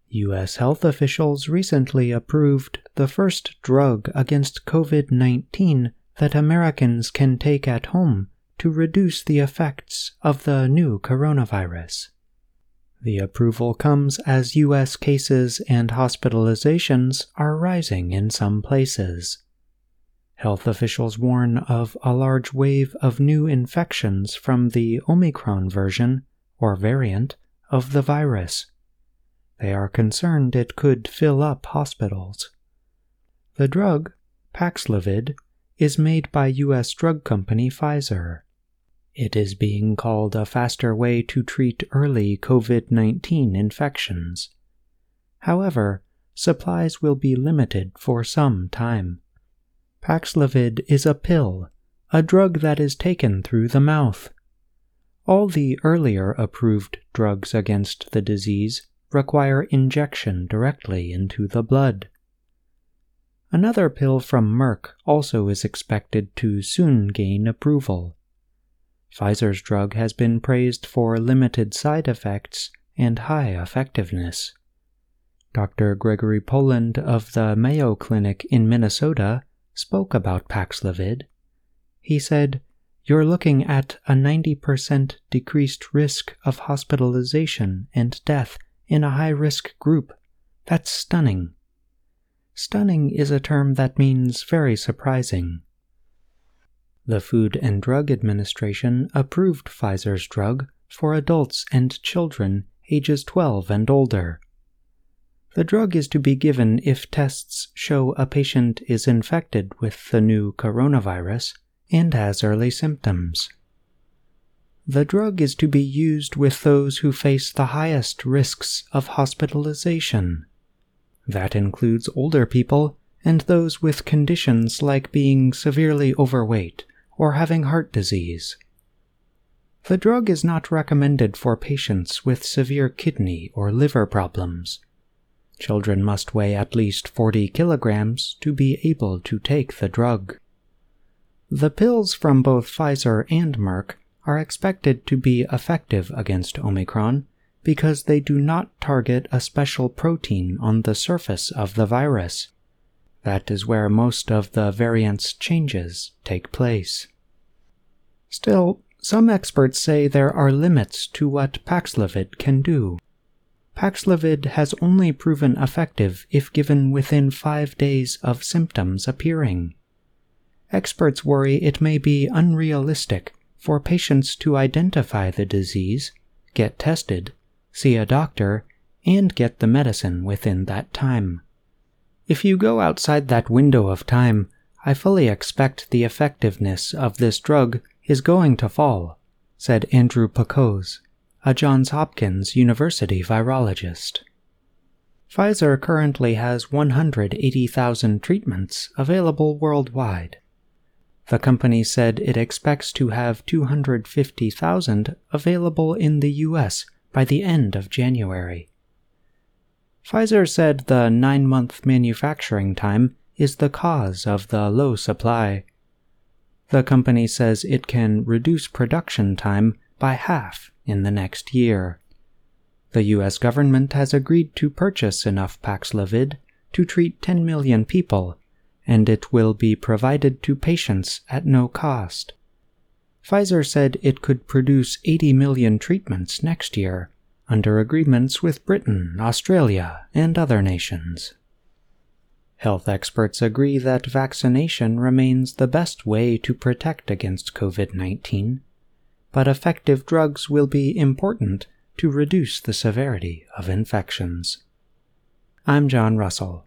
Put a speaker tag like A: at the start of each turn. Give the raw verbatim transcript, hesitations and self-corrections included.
A: U S health officials recently approved the first drug against COVID nineteen that Americans can take at home to reduce the effects of the new coronavirus. The approval comes as U S cases and hospitalizations are rising in some places. Health officials warn of a large wave of new infections from the Omicron version, or variant, of the virus. They are concerned it could fill up hospitals. The drug, Paxlovid, is made by U S drug company Pfizer. It is being called a faster way to treat early COVID nineteen infections. However, supplies will be limited for some time. Paxlovid is a pill, a drug that is taken through the mouth. All the earlier approved drugs against the disease require injection directly into the blood. Another pill from Merck also is expected to soon gain approval. Pfizer's drug has been praised for limited side effects and high effectiveness. Doctor Gregory Poland of the Mayo Clinic in Minnesota spoke about Paxlovid. He said, "You're looking at a ninety percent decreased risk of hospitalization and death in a high-risk group. That's stunning." Stunning is a term that means very surprising. The Food and Drug Administration approved Pfizer's drug for adults and children ages twelve and older. The drug is to be given if tests show a patient is infected with the new coronavirus and has early symptoms. The drug is to be used with those who face the highest risks of hospitalization. That includes older people and those with conditions like being severely overweight or having heart disease. The drug is not recommended for patients with severe kidney or liver problems. Children must weigh at least forty kilograms to be able to take the drug. The pills from both Pfizer and Merck are expected to be effective against Omicron because they do not target a special protein on the surface of the virus. That is where most of the variant's changes take place. Still, some experts say there are limits to what Paxlovid can do. Paxlovid has only proven effective if given within five days of symptoms appearing. Experts worry it may be unrealistic for patients to identify the disease, get tested, see a doctor, and get the medicine within that time. If you go outside that window of time, I fully expect the effectiveness of this drug is going to fall, said Andrew Pacose, a Johns Hopkins University virologist. Pfizer currently has one hundred eighty thousand treatments available worldwide. The company said it expects to have two hundred fifty thousand available in the U S by the end of January. Pfizer said the nine-month manufacturing time is the cause of the low supply. The company says it can reduce production time by half in the next year. The U S government has agreed to purchase enough Paxlovid to treat ten million people, and it will be provided to patients at no cost. Pfizer said it could produce eighty million treatments next year, under agreements with Britain, Australia, and other nations. Health experts agree that vaccination remains the best way to protect against COVID nineteen, but effective drugs will be important to reduce the severity of infections. I'm John Russell.